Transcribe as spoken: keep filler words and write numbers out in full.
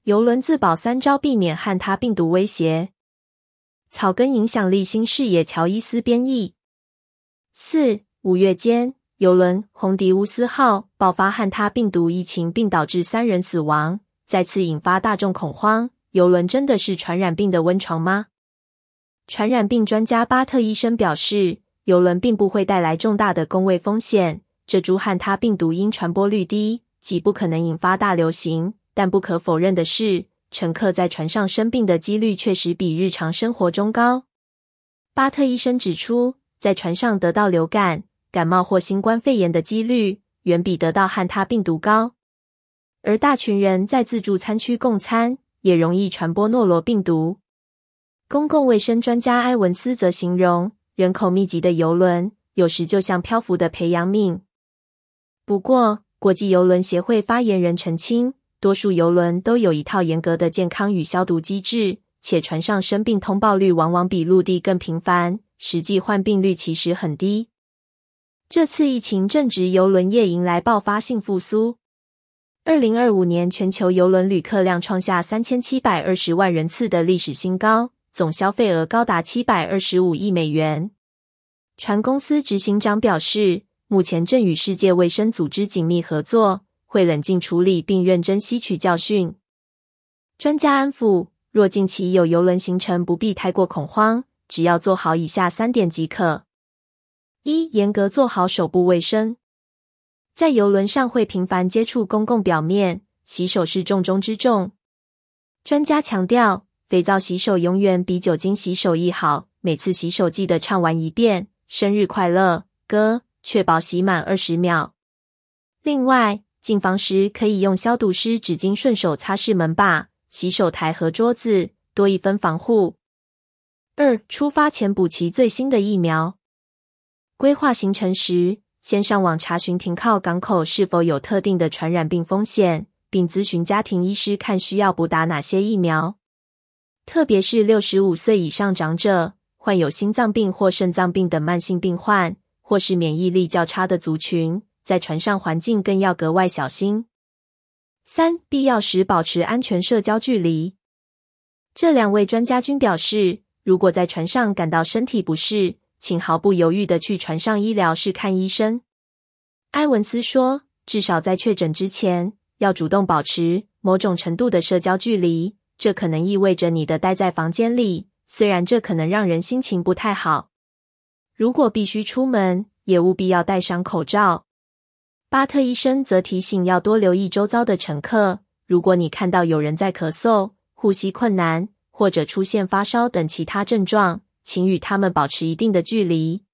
邮轮自保三招避免汉他病毒威胁。草根影响力新视野乔伊斯编译。四、五月间，邮轮红迪乌斯号爆发汉他病毒疫情并导致三人死亡，再次引发大众恐慌。邮轮真的是传染病的温床吗？传染病专家巴特医生表示，邮轮并不会带来重大的公卫风险。这株汉他病毒因传播率低，即不可能引发大流行，但不可否认的是，乘客在船上生病的几率确实比日常生活中高。巴特医生指出，在船上得到流感、感冒或新冠肺炎的几率远比得到汉他病毒高。而大群人在自助餐区共餐，也容易传播诺罗病毒。公共卫生专家埃文斯则形容，人口密集的邮轮有时就像漂浮的培养皿。不过，国际邮轮协会发言人澄清，多数邮轮都有一套严格的健康与消毒机制，且船上生病通报率往往比陆地更频繁，实际患病率其实很低。这次疫情正值邮轮业迎来爆发性复苏。二零二五年全球邮轮旅客量创下三千七百二十万人次的历史新高，总消费额高达七百二十五亿美元。船公司执行长表示，目前正与世界卫生组织紧密合作，会冷静处理并认真吸取教训。专家安抚，若近期有邮轮行程不必太过恐慌，只要做好以下三点即可。一、严格做好手部卫生。在邮轮上会频繁接触公共表面，洗手是重中之重。专家强调，肥皂洗手永远比酒精洗手易好，每次洗手记得唱完一遍生日快乐歌，确保洗满二十秒。另外，进房时可以用消毒湿纸巾顺手擦拭门把、洗手台和桌子，多一分防护。二、出发前补齐最新的疫苗。规划行程时，先上网查询停靠港口是否有特定的传染病风险，并咨询家庭医师看需要补打哪些疫苗。特别是六十五岁以上长者、患有心脏病或肾脏病等慢性病患，或是免疫力较差的族群，在船上环境更要格外小心。三、必要时保持安全社交距离。这两位专家均表示，如果在船上感到身体不适，请毫不犹豫地去船上医疗室看医生。埃文斯说，至少在确诊之前，要主动保持某种程度的社交距离，这可能意味着你的待在房间里，虽然这可能让人心情不太好。如果必须出门，也务必要戴上口罩。巴特医生则提醒要多留意周遭的乘客，如果你看到有人在咳嗽、呼吸困难，或者出现发烧等其他症状，请与他们保持一定的距离，